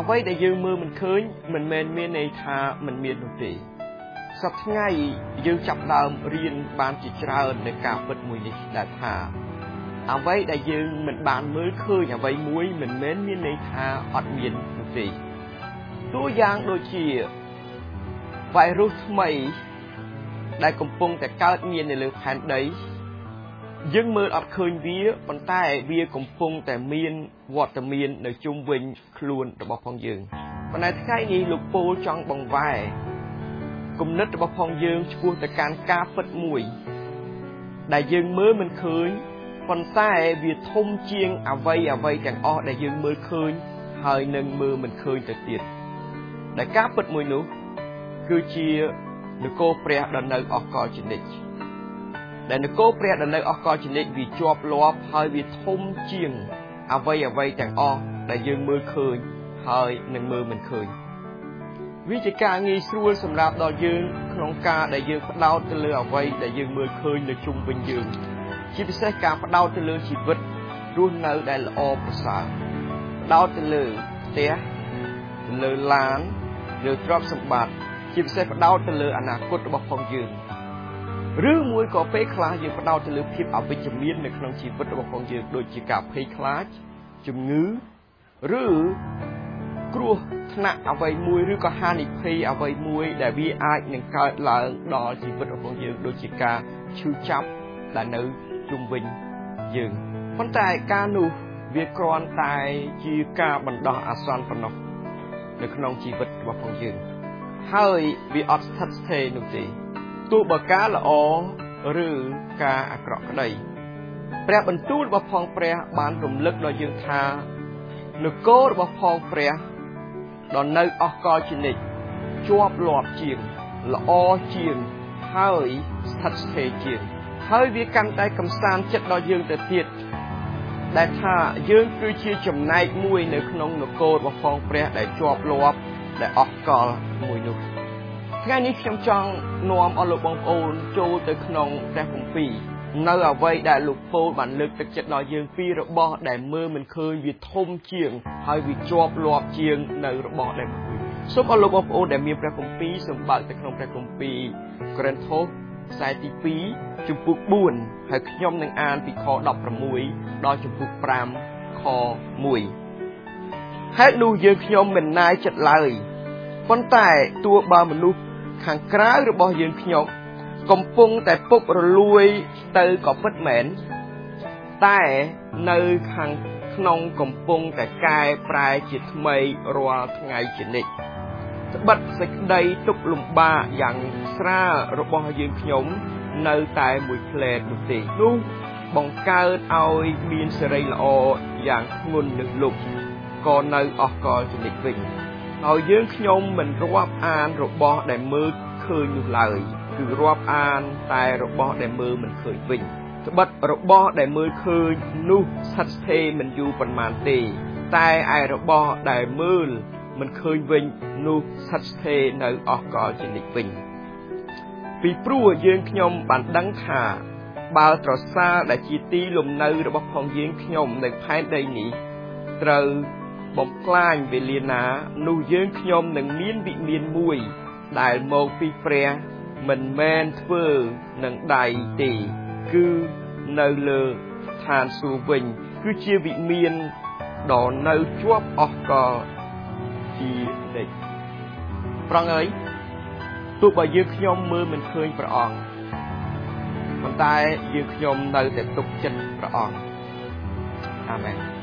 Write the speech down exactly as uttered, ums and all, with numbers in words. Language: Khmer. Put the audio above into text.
អ្វីដែលយើងមើលមិនឃើញមិនមែនមានន័យថាមិនមាននោះទេសប្តាហ៍ថ្ងៃយើងចាប់ដើមរៀនបានជាច្រើននៃការពិតមួយនេះដែលថាអ្វីដែលយើងមិនបានមើលឃើញអ្វីមួយមិនមែនមានន័យថាអត់មាននោះទេតួយ៉ាងដូចជាវ៉ៃរុសថ្មីដែលកំពុងតែកើតមាននៅលើផែនដីយើងមើលអត់ឃើញវាប៉ុន្តែវាកំពុងតែមានវត្តមាននៅជុំវិញខ្លួនរបស់ផងយើងប៉ុន្តែថ្ងៃនេះលោកពូលចង់បង្វែរគំនិតរបស់ផងយើងឆ្ពោះទៅកាន់ការពិតមួយដែលយើងមើលមិនឃើញប៉ុន្តែវាធំជាងអ្វីអ្វីទាំងអស់ដែលយើងមើលឃើញហើយនឹងមើលមិនឃើញទៅទៀតដែលការពិតមួយនោះគឺជានគរព្រះដ៏នៅអកលជានិច្ចដែលនគរព្រះដ៏នៅអកលជានិច្ចវាជាប់លាប់ហើយវាធំជាងអ្វីអ្វីទាំងអស់ដែលយើងមើលឃើញហើយនឹងមើលមិនឃើញវាជាការងាយស្រួលសម្រាប់ដល់យើងក្នុងការដែលយើងផ្ដោតទៅលើអ្វីដែលយើងមើលឃើញនៅជុំវិញយើងជាពិសេសការផ្ដោតទៅលើជីវិតរស់នៅដែលល្អប្រសើរផ្ដោតទៅលើផ្ទះទៅលើឡានលើទ្រព្យសម្បត្តិជាពិសេសផ្ដោតទៅលើអនាគតរបស់ផងយើងឬមួយក៏ពេលខ្លះយើងផ្ដោតទៅលើភាពអវិជ្ជមាននៅក្នុងជីវិតរបស់ផងយើងដូចជាការភ័យខ្លាចជំងឺឬគ្រោះថ្នាក់អ្វីមួយឬក៏ហានិភ័យអ្វីមួយដែលវាអាចនឹងកើតឡើងដល់ជីវិតរបស់យើងដូចជាការឈឺចាប់ដែលនៅជុំវិញយើងប៉ុន្តែការនោះវាគ្រាន់តែជាការបណ្ដោះអាសន្នប៉ុណ្ណោះនៅក្នុងជីវិតរបស់ផងយើងហើយវាអត់ស្ថិតស្ថេរនោះទេទោះបើការល្អឬការអាក្រក់ក្តីព្រះបន្ទូលរបស់ផងព្រះបានរំលឹកដល់យើងថានគររបស់ផងព្រះដ៏នៅអកលជានិច្ចជាប់លាប់ជាងល្អជាងហើយស្ថិតស្ថេរជាងហើយវាកាន់តែកំសាន្តចិត្តដល់យើងទៅទៀតដែលថាយើងគឺជាចំណែកមួយនៅក្នុងនគររបស់ផងព្រះដែលជាប់លាប់ដែលអកលមួយនោះថ្ងៃនេះខ្ញុំចង់នាំអស់លោកបងប្អូនចូលទៅក្នុងព្រះគម្ពីរនៅអ្វីដែលលោកពូលបានលើកទឹកចិត្តដល់យើងពីរបស់ដែលមើលមិនឃើញវាធំជាងហើយវាជាប់លាប់ជាងនៅរបស់ដែលមើលសូមអស់លោកបងប្អូនដែលមានព្រះគម្ពីរសូមបើកទៅក្នុងព្រះគម្ពីរកូរិនថូសខ្សែទីពីរជំពូកបួនហើយខ្ញុំនឹងអានពីខដប់ប្រាំមួយដល់ជំពូកប្រាំខមួយហេតុនោះយើងខ្ញុំមិនណាយចិត្តឡើយប៉ុន្តែទោះបើមនុស្សខាងក្រៅរបស់យើងខ្ញុំកំពុងតែពុករលួយទៅក៏ពិតមែនតែនៅខាងក្នុងកំពុងតែកែប្រែជាថ្មីរាល់ថ្ងៃជានិច្ចត្បិតសេចក្តីទុក្ខលំបាកយ៉ាងស្រាលរបស់យើងខ្ញុំនៅតែមួយផ្លែតនោះទេនោះបង្កើតឲ្យមានសេរីល្អយ៉ាងធ្ងន់នឹងលុបក៏នៅអកលជានិច្ចវិញហើយយើងខ្ញុំមិនរាប់អានរបស់ដែលមើលឃើញនោះឡើយគឺរាប់អានតែរបស់ដែលមើលមិនឃើញវិញត្បិតរបស់ដែលមើលឃើញនោះស្ថិតស្ថេរមិនយូរប៉ុន្មានទេតែឯរបស់ដែលមើលមិនឃើញវិញនោះស្ថិតស្ថេរនៅអកលជានិច្ចវិញពីព្រោះយើងខ្ញុំបានដឹងថាបើត្រសាលដែលជាទីលំនៅរបស់ផងយើងខ្ញុំនៅផែនដីនេះត្រូវបំផ្លាញវេលាណានោះយើងខ្ញុំនឹងមានវិមានមួយដែលមកពីព្រះមិនមែនធ្វើនឹងដៃទេគឺនៅលើឋានសួគ៌វិញគឺជាវិមានដ៏នៅជាប់អកលជានិច្ចប្រងអើយទោះបើយើងខ្ញុំមើលមិនឃើញព្រះអង្គប៉ុន្តែយើងខ្ញុំនៅតែទុកចិត្តព្រះអង្គអាមែន